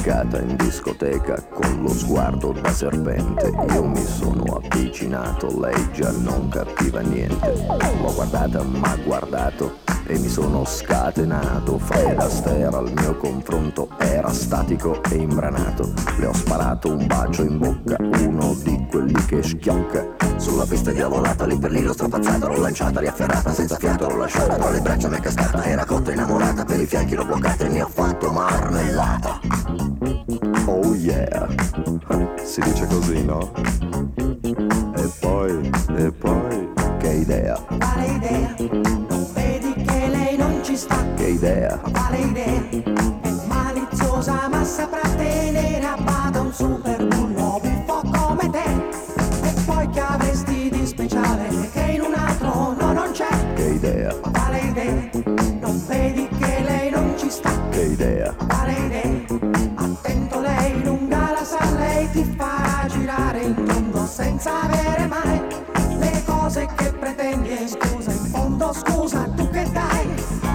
beccata in discoteca con lo sguardo da serpente. Io mi sono avvicinato, lei già non capiva niente. L'ho guardata, m'ha guardato e mi sono scatenato. Fred Astaire al mio confronto era statico e imbranato. Le ho sparato un bacio in bocca, uno di quelli che schiocca. Sulla pista diavolata, lì per lì l'ho strapazzata, l'ho lanciata, riafferrata, senza fiato l'ho lasciata, tra le braccia mi è cascata, era cotta innamorata, per i fianchi l'ho bloccata e ne ho fatto marmellata. Oh yeah, si dice così, no? E poi, che idea? Quale idea? Non vedi che lei non ci sta? Che idea? Quale idea? È maliziosa ma saprà tenere a bada un super bullo buffo come te. E poi che avresti di speciale che in un altro no non c'è? Che idea? Quale idea? Non vedi che lei non ci sta? Che idea? Quale idea? Attento, lei lunga la sa, lei ti fa girare il mondo senza avere mai le cose che pretendi. E scusa, in fondo scusa, tu che dai?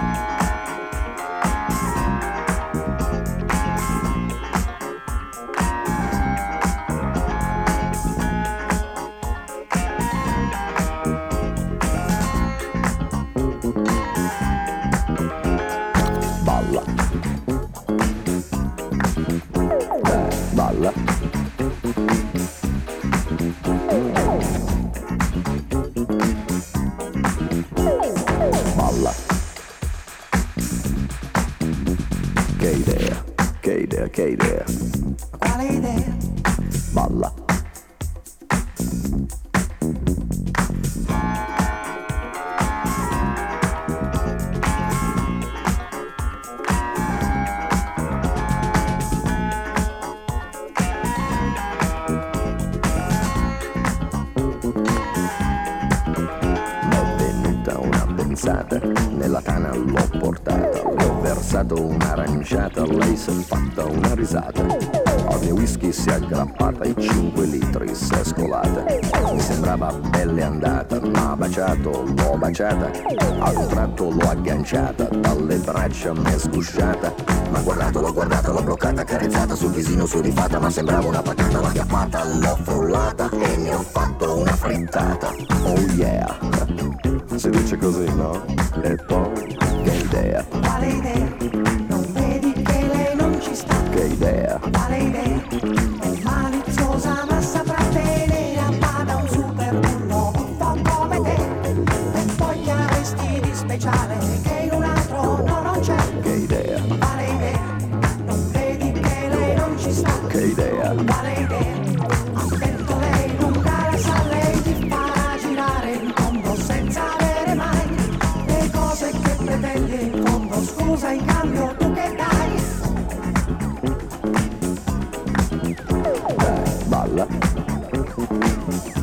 Balla. Balla. Balla. Che idea, che idea, che idea. Quale idea? Balla. Nella tana l'ho portata, le ho versato un'aranciata, lei si è fatta una risata. Al mio whisky si è aggrappata e 5 litri si è scolata. Mi sembrava belle andata, m'ha baciato, l'ho baciata. A un tratto l'ho agganciata, dalle braccia m'è sgusciata. M'ha guardato, l'ho guardata, l'ho bloccata, carezzata sul visino sudifata. Ma sembrava una patata, l'ho acchiappata, l'ho frullata e ne ho fatto una frittata. Oh yeah, si dice così, no? E poi, che idea? Quale idea? Non vedi che lei non ci sta? Che idea? Quale idea? È maliziosa ma saprà tenere a bada un super bullo buffo come te. E poi che avresti di speciale che in un altro no non c'è? Che idea? Quale idea? Non vedi che lei non ci sta? Che idea? Quale idea? Attento, lei lunga la sa, lei ti fa girare il mondo senza avere mai le cose che pretendi. In fondo scusa, in cambio tu che dai? Balla.